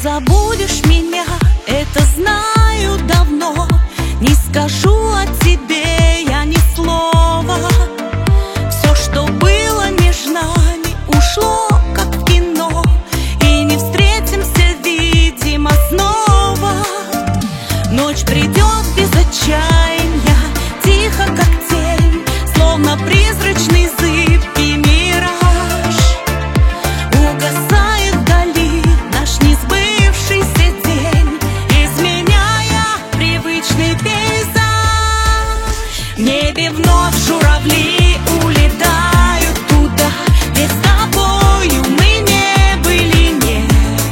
забудешь меня, это знаю давно. Не скажу о тебе я ни слова. Все, что было между нами, ушло, как в кино. И не встретимся, видимо, снова. Ночь придет без отчаяния, тихо, как тень, словно призрачный зыбкий мираж. Угасает вдали наш несбывшийся день, изменяя привычный пейзаж. В небе вновь журавли улетают туда, где с тобою мы не были, нет.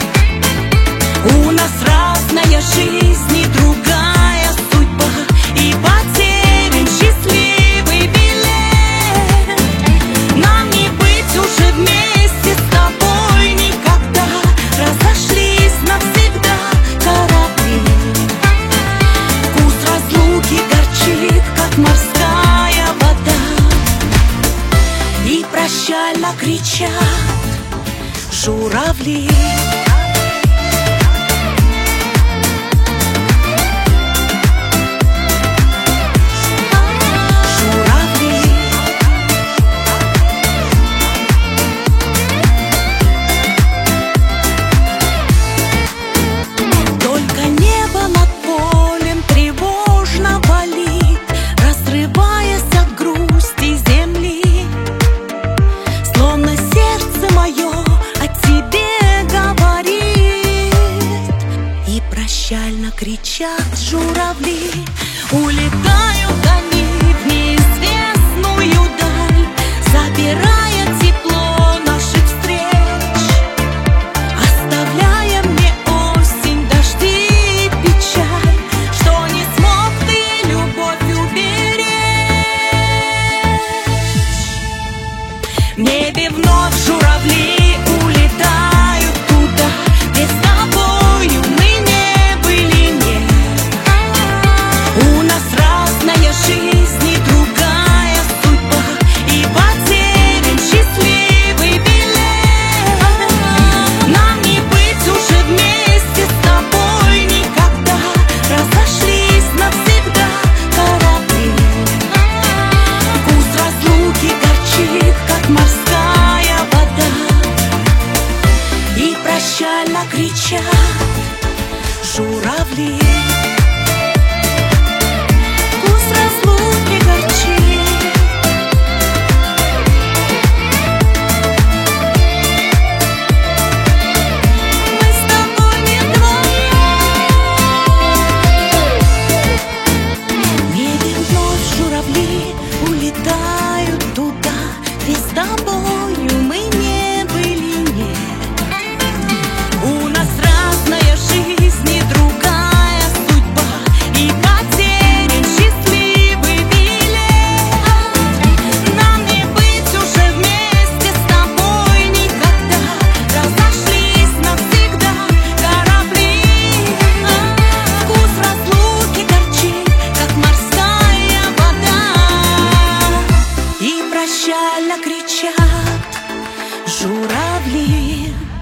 У нас разная жизнь и другая судьба, и потерян счастливый билет. Нам не быть уже вместе с тобой никогда, разошлись навсегда корабли. Вкус разлуки горчит, как морская вода, и прощально кричат журавли. Только небо над полем тревожно болит, разрываясь от грусти земли. Словно сердце мое о тебе говорит, и прощально кричат журавли. Улетают они в неизвестную даль, забирая тепло наших встреч, оставляя мне осень, дожди и печаль, что не смог ты любовь уберечь. В небе вновь журавли улетают туда, где с тобою мы не были, нет. У нас разная жизнь и другая судьба, и потерян счастливый билет. Нам не быть уже вместе с тобой никогда, разошлись навсегда корабли. Вкус разлуки горчит, как морская вода, и прощально кричат журавли. Вкус разлуки горчит. Мы с тобой не вдвоем. В небе вновь журавли улетают туда, где с тобою мы не были, нет. У нас разная жизнь и другая судьба, и потерян счастливый билет. Нам не быть уже вместе с тобой никогда, разошлись навсегда корабли. Вкус разлуки горчит, как морская вода, и прощально кричат журавли.